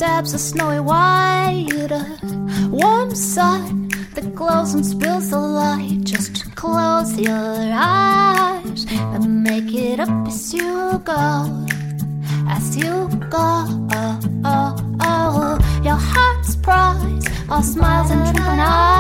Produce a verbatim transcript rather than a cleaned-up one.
dabs of snowy white, a warm sun that glows and spills the light. Just close your eyes and make it up as you go, as you go. Oh, oh, oh. Your heart's prize, all smiles and twinkling eyes.